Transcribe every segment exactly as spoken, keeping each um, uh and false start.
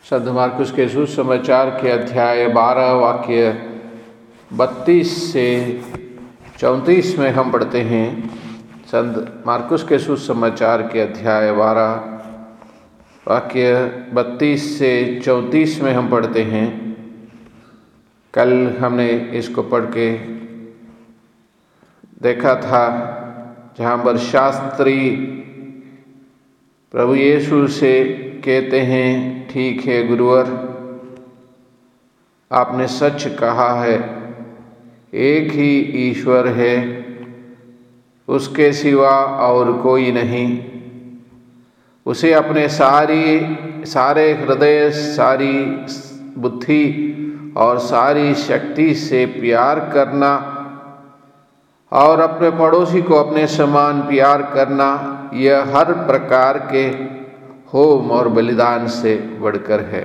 संत मार्कुस के सुसमाचार के अध्याय बारह वाक्य बत्तीस से चौंतीस में हम पढ़ते हैं। संत मार्कुस के सुसमाचार के अध्याय बारह वाक्य बत्तीस से चौंतीस में हम पढ़ते हैं। कल हमने इसको पढ़ के देखा था, जहाँ पर शास्त्री प्रभु यीशु से कहते हैं, ठीक है गुरुवर, आपने सच कहा है, एक ही ईश्वर है, उसके सिवा और कोई नहीं। उसे अपने सारी सारे हृदय, सारी बुद्धि और सारी शक्ति से प्यार करना और अपने पड़ोसी को अपने समान प्यार करना, यह हर प्रकार के होम और बलिदान से बढ़कर है।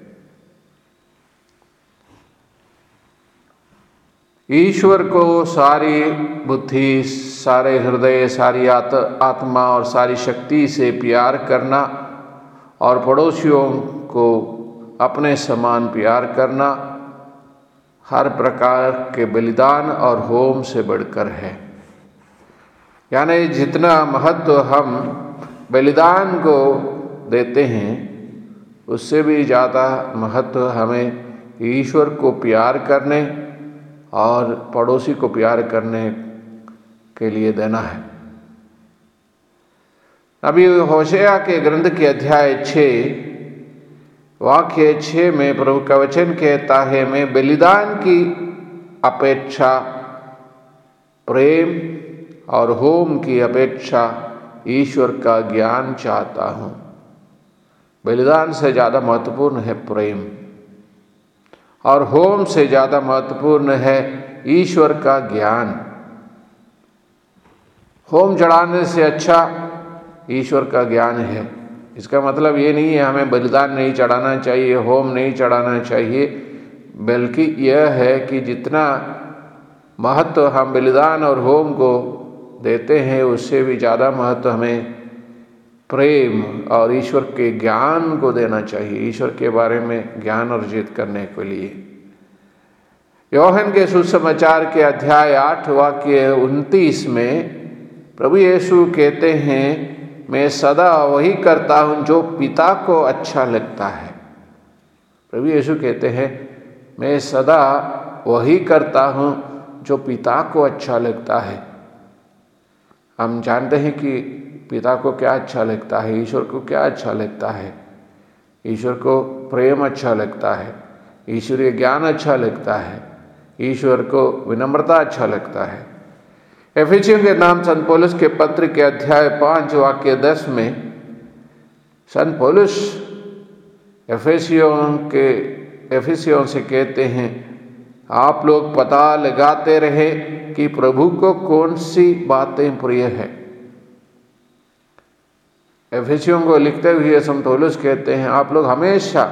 ईश्वर को सारी बुद्धि, सारे हृदय, सारी आत, आत्मा और सारी शक्ति से प्यार करना और पड़ोसियों को अपने समान प्यार करना हर प्रकार के बलिदान और होम से बढ़कर है। यानी जितना महत्व हम बलिदान को देते हैं, उससे भी ज़्यादा महत्व हमें ईश्वर को प्यार करने और पड़ोसी को प्यार करने के लिए देना है। अभी होशेया के ग्रंथ के अध्याय छः वाक्य छः में प्रभु का वचन कहता है, मैं बलिदान की अपेक्षा प्रेम और होम की अपेक्षा ईश्वर का ज्ञान चाहता हूँ। बलिदान से ज़्यादा महत्वपूर्ण है प्रेम, और होम से ज़्यादा महत्वपूर्ण है ईश्वर का ज्ञान। होम चढ़ाने से अच्छा ईश्वर का ज्ञान है। इसका मतलब ये नहीं है हमें बलिदान नहीं चढ़ाना चाहिए, होम नहीं चढ़ाना चाहिए, बल्कि यह है कि जितना महत्व हम बलिदान और होम को देते हैं, उससे भी ज़्यादा महत्व हमें प्रेम और ईश्वर के ज्ञान को देना चाहिए, ईश्वर के बारे में ज्ञान अर्जित करने के लिए। योहन के सुसमाचार के अध्याय आठ वाक्य उनतीस में प्रभु यीशु कहते हैं, मैं सदा वही करता हूँ जो पिता को अच्छा लगता है। प्रभु यीशु कहते हैं, मैं सदा वही करता हूँ जो पिता को अच्छा लगता है। हम जानते हैं कि पिता को क्या अच्छा लगता है, ईश्वर को क्या अच्छा लगता है। ईश्वर को प्रेम अच्छा लगता है, ईश्वरीय ज्ञान अच्छा लगता है, ईश्वर को विनम्रता अच्छा लगता है। एफिसियों के नाम संत पौलुस के पत्र के अध्याय पाँच वाक्य दस में संत पौलुस एफिसियों के एफिसियों से कहते हैं, आप लोग पता लगाते रहे कि प्रभु को कौन सी बातें प्रिय है। एफिसियों को लिखते हुए संत पौलुस कहते हैं, आप लोग हमेशा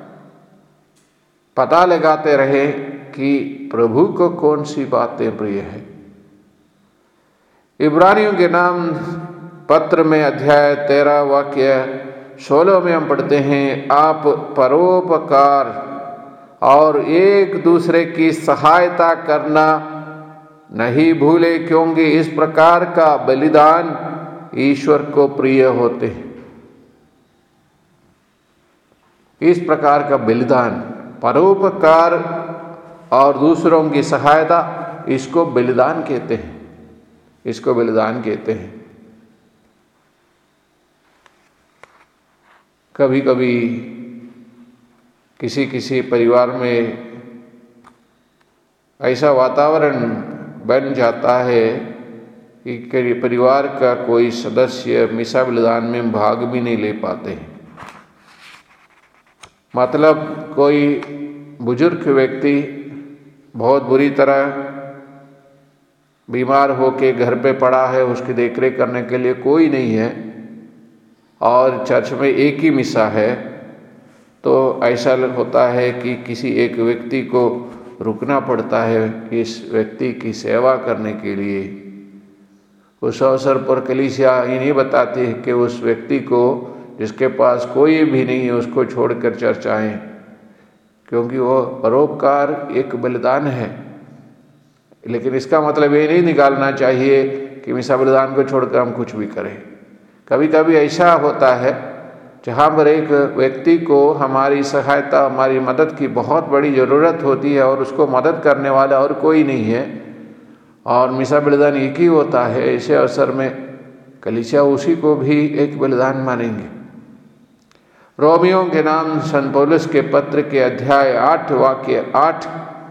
पता लगाते रहे कि प्रभु को कौन सी बातें प्रिय है। इब्रानियों के नाम पत्र में अध्याय तेरह वाक्य सोलह में हम पढ़ते हैं, आप परोपकार और एक दूसरे की सहायता करना नहीं भूले, क्योंकि इस प्रकार का बलिदान ईश्वर को प्रिय होते हैं। इस प्रकार का बलिदान, परोपकार और दूसरों की सहायता, इसको बलिदान कहते हैं, इसको बलिदान कहते हैं। कभी कभी किसी किसी परिवार में ऐसा वातावरण बन जाता है कि परिवार का कोई सदस्य मिसा बलिदान में भाग भी नहीं ले पाते हैं। मतलब कोई बुजुर्ग व्यक्ति बहुत बुरी तरह बीमार होके घर पे पड़ा है, उसकी देखरेख करने के लिए कोई नहीं है, और चर्च में एक ही मिसा है, तो ऐसा होता है कि किसी एक व्यक्ति को रुकना पड़ता है इस व्यक्ति की सेवा करने के लिए। उस अवसर पर कलीसिया ये नहीं बताती है कि उस व्यक्ति को जिसके पास कोई भी नहीं है उसको छोड़कर चर्च आए, क्योंकि वो परोपकार एक बलिदान है। लेकिन इसका मतलब ये नहीं निकालना चाहिए कि मिसा बलिदान को छोड़कर हम कुछ भी करें। कभी कभी ऐसा होता है जहाँ पर एक व्यक्ति को हमारी सहायता, हमारी मदद की बहुत बड़ी ज़रूरत होती है और उसको मदद करने वाला और कोई नहीं है, और मिसा बलिदान एक ही होता है। ऐसे अवसर में कलीसिया उसी को भी एक बलिदान मानेंगे। रोमियों के नाम संत पौलुस के पत्र के अध्याय आठ वाक्य आठ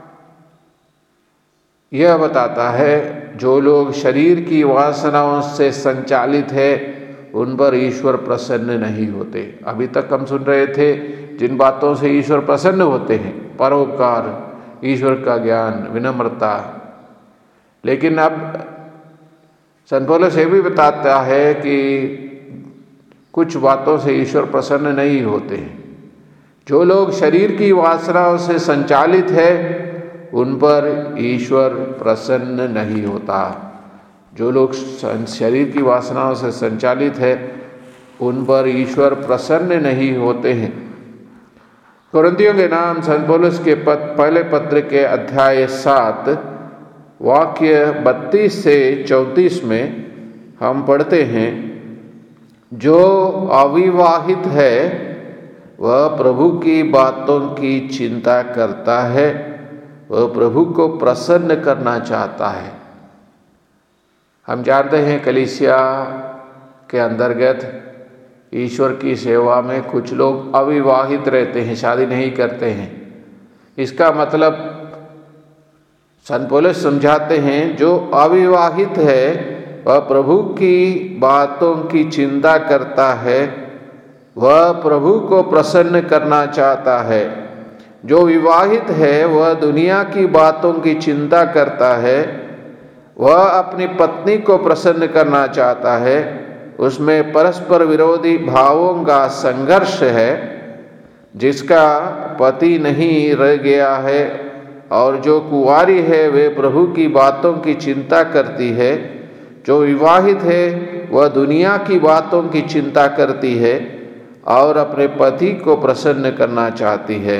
यह बताता है, जो लोग शरीर की वासनाओं से संचालित है उन पर ईश्वर प्रसन्न नहीं होते। अभी तक हम सुन रहे थे जिन बातों से ईश्वर प्रसन्न होते हैं, परोपकार, ईश्वर का ज्ञान, विनम्रता। लेकिन अब संत पौलुस ये भी बताता है कि कुछ बातों से ईश्वर प्रसन्न नहीं होते हैं। जो लोग शरीर की वासनाओं से संचालित है उन पर ईश्वर प्रसन्न नहीं होता। जो लोग शरीर की वासनाओं से संचालित है उन पर ईश्वर प्रसन्न नहीं होते हैं। कुरिन्थियों के नाम संत पौलुस के पद, पहले पत्र के अध्याय सात वाक्य बत्तीस से चौंतीस में हम पढ़ते हैं, जो अविवाहित है वह प्रभु की बातों की चिंता करता है, वह प्रभु को प्रसन्न करना चाहता है। हम जानते हैं कलीसिया के अंतर्गत ईश्वर की सेवा में कुछ लोग अविवाहित रहते हैं, शादी नहीं करते हैं। इसका मतलब संत पौलुस समझाते हैं, जो अविवाहित है वह प्रभु की बातों की चिंता करता है, वह प्रभु को प्रसन्न करना चाहता है। जो विवाहित है वह दुनिया की बातों की चिंता करता है, वह अपनी पत्नी को प्रसन्न करना चाहता है। उसमें परस्पर विरोधी भावों का संघर्ष है। जिसका पति नहीं रह गया है और जो कुंवारी है वे प्रभु की बातों की चिंता करती है। जो विवाहित है वह दुनिया की बातों की चिंता करती है और अपने पति को प्रसन्न करना चाहती है।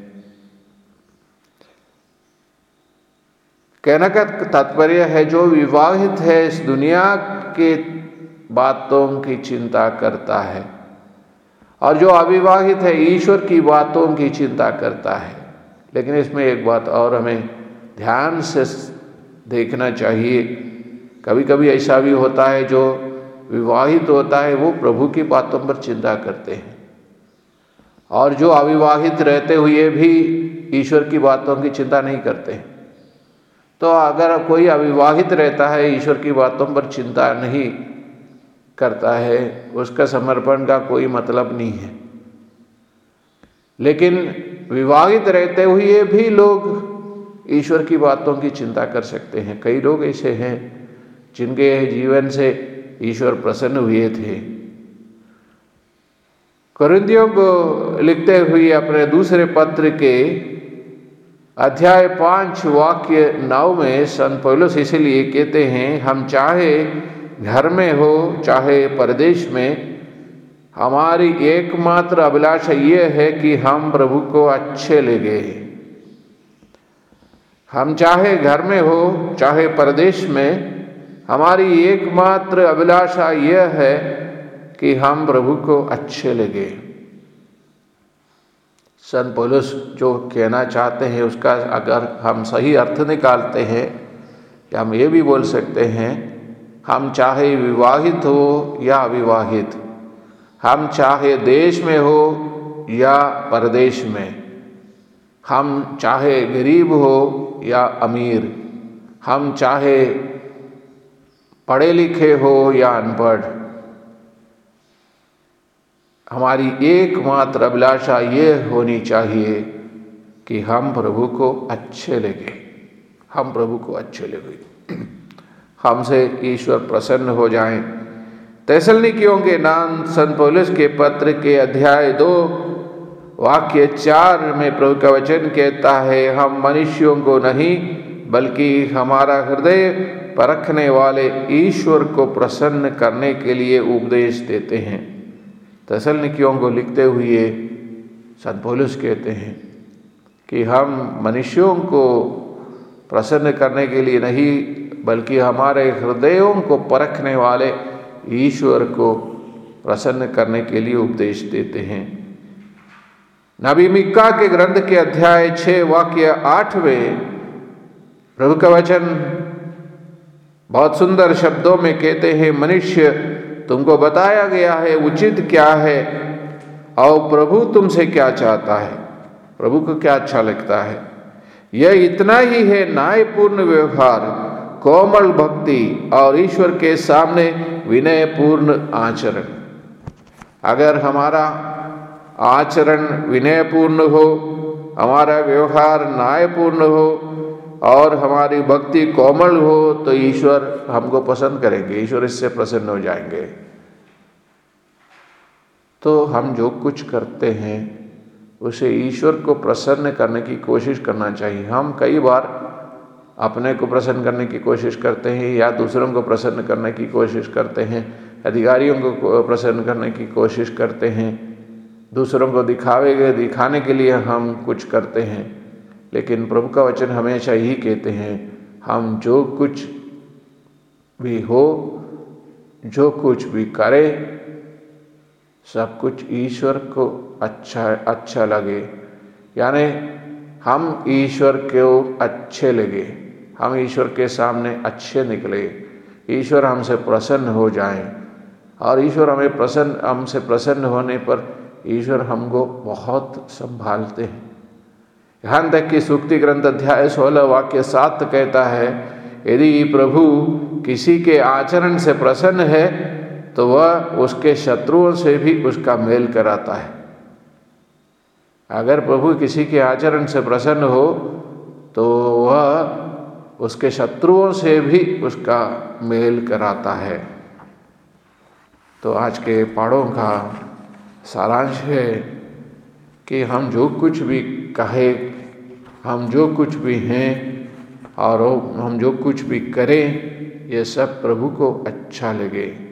कहने का तात्पर्य है, जो विवाहित है इस दुनिया के बातों की चिंता करता है, और जो अविवाहित है ईश्वर की बातों की चिंता करता है। लेकिन इसमें एक बात और हमें ध्यान से देखना चाहिए, कभी कभी ऐसा भी होता है जो विवाहित होता है वो प्रभु की बातों पर चिंता करते हैं, और जो अविवाहित रहते हुए भी ईश्वर की बातों की चिंता नहीं करते हैं। तो अगर कोई अविवाहित रहता है, ईश्वर की बातों पर चिंता नहीं करता है, उसका समर्पण का कोई मतलब नहीं है। लेकिन विवाहित रहते हुए भी लोग ईश्वर की बातों की चिंता कर सकते हैं। कई लोग ऐसे हैं जिनके जीवन से ईश्वर प्रसन्न हुए थे। कुरिन्थियों को लिखते हुए अपने दूसरे पत्र के अध्याय पाँच वाक्य नौ में संत पौलुस इसलिए कहते हैं, हम चाहे घर में हो चाहे परदेश में, हमारी एकमात्र अभिलाषा ये है कि हम प्रभु को अच्छे लगे। हम चाहे घर में हो चाहे परदेश में, हमारी एकमात्र अभिलाषा यह है कि हम प्रभु को अच्छे लगे। संत पौलुस जो कहना चाहते हैं उसका अगर हम सही अर्थ निकालते हैं, कि हम ये भी बोल सकते हैं, हम चाहे विवाहित हो या अविवाहित, हम चाहे देश में हो या परदेश में, हम चाहे गरीब हो या अमीर, हम चाहे पढ़े लिखे हो या अनपढ़, हमारी एकमात्र अभिलाषा ये होनी चाहिए कि हम प्रभु को अच्छे लगे, हम प्रभु को अच्छे लगे, हमसे ईश्वर प्रसन्न हो जाएं। थिस्सलुनीकियों के नाम संत पौलुस के पत्र के अध्याय दो वाक्य चार में प्रभु का वचन कहता है, हम मनुष्यों को नहीं बल्कि हमारा हृदय परखने वाले ईश्वर को प्रसन्न करने के लिए उपदेश देते हैं। तसलनिकियों को लिखते हुए संत पौलुस कहते हैं कि हम मनुष्यों को प्रसन्न करने के लिए नहीं, बल्कि हमारे हृदयों को परखने वाले ईश्वर को प्रसन्न करने के लिए उपदेश देते हैं। नबी मीका के ग्रंथ के अध्याय छः वाक्य आठवें प्रभु का वचन बहुत सुंदर शब्दों में कहते हैं, मनुष्य तुमको बताया गया है उचित क्या है और प्रभु तुमसे क्या चाहता है, प्रभु को क्या अच्छा लगता है। यह इतना ही है, न्यायपूर्ण व्यवहार, कोमल भक्ति और ईश्वर के सामने विनयपूर्ण आचरण। अगर हमारा आचरण विनयपूर्ण हो, हमारा व्यवहार न्यायपूर्ण हो और हमारी भक्ति कोमल हो तो ईश्वर हमको पसंद करेंगे, ईश्वर इससे प्रसन्न हो जाएंगे। तो हम जो कुछ करते हैं उसे ईश्वर को प्रसन्न करने की कोशिश करना चाहिए। हम कई बार अपने को प्रसन्न करने की कोशिश करते हैं या दूसरों को प्रसन्न करने की कोशिश करते हैं, अधिकारियों को प्रसन्न करने की कोशिश करते हैं, दूसरों को दिखावे दिखाने के लिए हम कुछ करते हैं। लेकिन प्रभु का वचन हमेशा यही कहते हैं, हम जो कुछ भी हो, जो कुछ भी करें, सब कुछ ईश्वर को अच्छा अच्छा लगे, यानी हम ईश्वर को अच्छे लगे, हम ईश्वर के सामने अच्छे निकले, ईश्वर हमसे प्रसन्न हो जाएं। और ईश्वर हमें प्रसन्न हमसे प्रसन्न होने पर ईश्वर हमको बहुत संभालते हैं। यहाँ तक कि सूक्ति ग्रंथ अध्याय सोलह वाक्य सात कहता है, यदि प्रभु किसी के आचरण से प्रसन्न है तो वह उसके शत्रुओं से भी उसका मेल कराता है। अगर प्रभु किसी के आचरण से प्रसन्न हो तो वह उसके शत्रुओं से भी उसका मेल कराता है। तो आज के पाठों का सारांश है कि हम जो कुछ भी कहें, हम जो कुछ भी हैं और हम जो कुछ भी करें, ये सब प्रभु को अच्छा लगे।